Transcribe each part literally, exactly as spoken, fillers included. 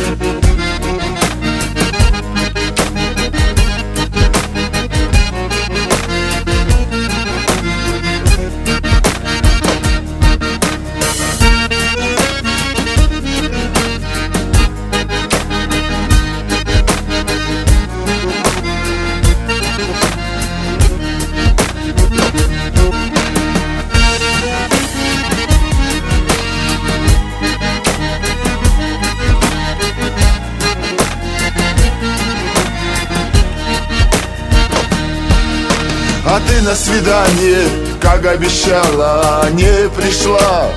А ты на свидание, как обещала, не пришла.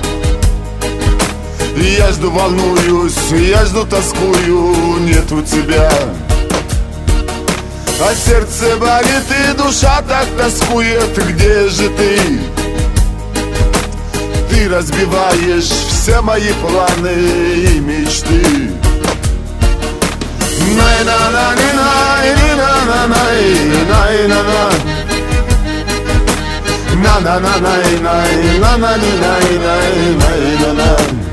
Я жду, волнуюсь, я жду, тоскую, нету тебя. А сердце болит и душа так тоскует, где же ты? Ты разбиваешь все мои планы и мечты. Най-на-на-ни-най-ни-на-на-най-най-на-на. На-на-на-най-най-на-на-ни-най-най-най-на-на.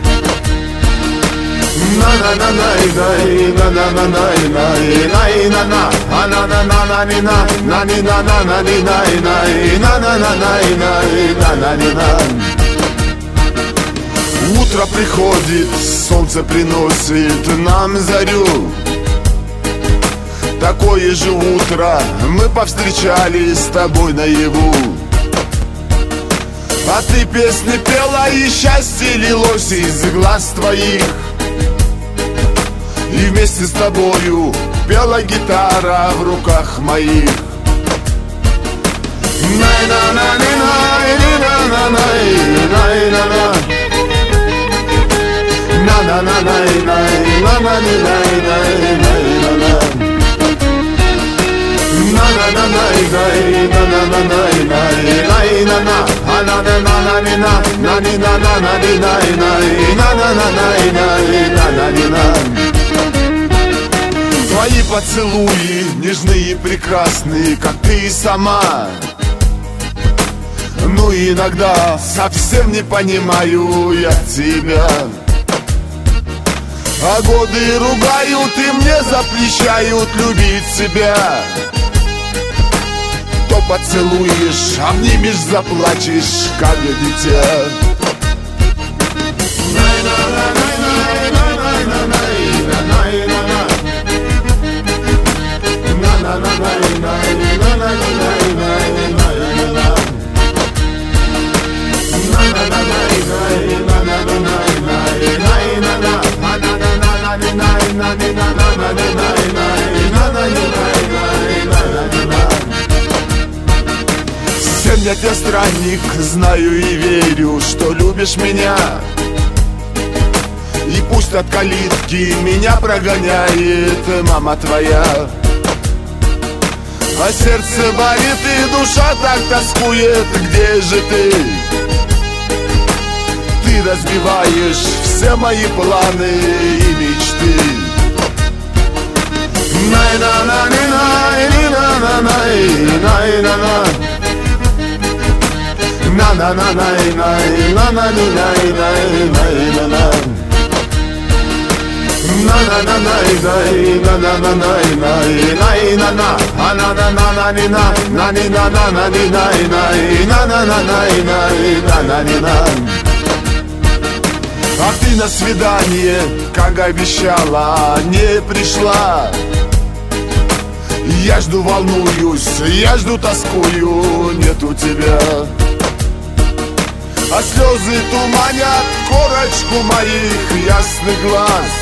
На-на-на-най-най-на-на-на-най-най-на-на. А-на-на-на-на-ни-на-на-ни-на-ни-на-на-на-ни-на. Утро приходит, солнце приносит нам зарю. Такое же утро мы повстречали с тобой наяву. А ты песни пела, и счастье лилось из глаз твоих. И вместе с тобою пела гитара в руках моих. Най-на-на-ни-най-ни-на-на-най-най-на-на. На-на-на-най-най-на-на-ни-най-най-най-на-на. На-на-на-най-най-на-на-на-най-най-на-на. А-на-на-на-на-ни-на-на-ни-на-на-на-ни-на-на-на-на-на-на. Твои поцелуи нежные и прекрасные, как ты и сама. Ну иногда совсем не понимаю я тебя. А годы ругают и мне запрещают любить себя. То поцелуешь, обнимешь, заплачешь, как дитя. Всем я тебя, странник, знаю и верю, что любишь меня. И пусть от калитки меня прогоняет мама твоя. А сердце болит и душа так тоскует, где же ты? Ты разбиваешь все мои планы и мечты. Най-на-на-ни-най-ни-на-на-най-най-на-на. На-на-на-най-най-на-на-ни-най-най-най-на-на. На-на-на-най-най-на-на-на-най-най-на-на. А-на-на-на-ни-на-на-ни-на-на-на-на-на-на-на-на. А ты на свидание, как обещала, не пришла. Я жду, волнуюсь, я жду, тоскую, нету тебя. А слезы туманят корочку моих ясных глаз.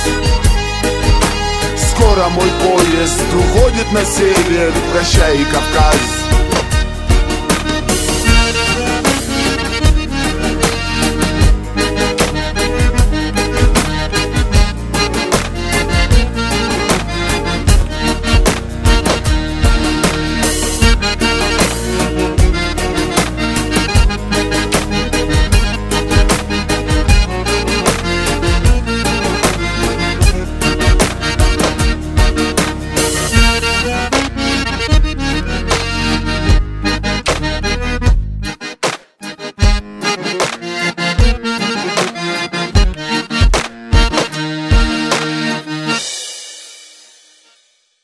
Скоро мой поезд уходит на север, прощай, Кавказ.